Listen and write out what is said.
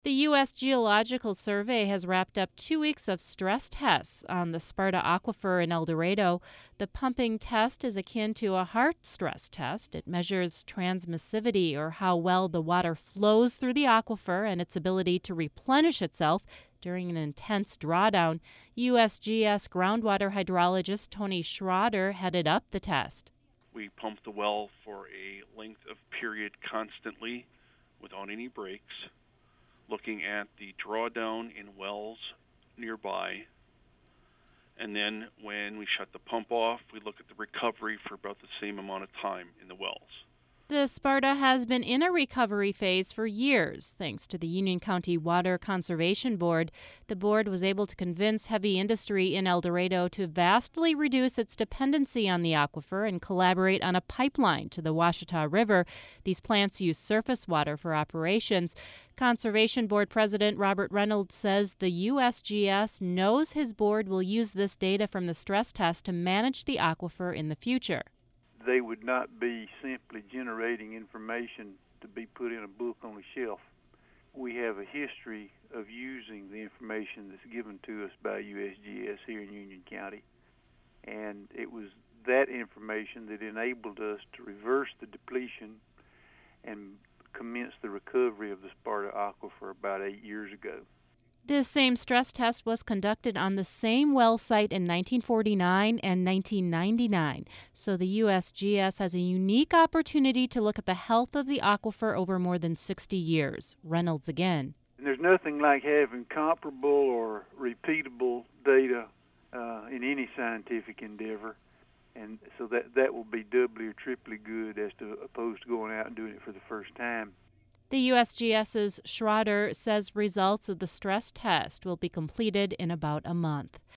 The U.S. Geological Survey has wrapped up 2 weeks of stress tests on the Sparta Aquifer in El Dorado. The pumping test is akin to a heart stress test. It measures transmissivity, or how well the water flows through the aquifer, and its ability to replenish itself during an intense drawdown. USGS groundwater hydrologist Tony Schroeder headed up the test. We pump the well for a length of period constantly without any breaks, looking at the drawdown in wells nearby. And then when we shut the pump off, we look at the recovery for about the same amount of time in the wells. The Sparta has been in a recovery phase for years, thanks to the Union County Water Conservation Board. The board was able to convince heavy industry in El Dorado to vastly reduce its dependency on the aquifer and collaborate on a pipeline to the Washita River. These plants use surface water for operations. Conservation Board President Robert Reynolds says the USGS knows his board will use this data from the stress test to manage the aquifer in the future. They would not be simply generating information to be put in a book on a shelf. We have a history of using the information that's given to us by USGS here in Union County, and it was that information that enabled us to reverse the depletion and commence the recovery of the Sparta Aquifer about 8 years ago. This same stress test was conducted on the same well site in 1949 and 1999, so the USGS has a unique opportunity to look at the health of the aquifer over more than 60 years. Reynolds again. And there's nothing like having comparable or repeatable data in any scientific endeavor, and so that will be doubly or triply good as to opposed to going out and doing it for the first time. The USGS's Schroeder says results of the stress test will be completed in about a month.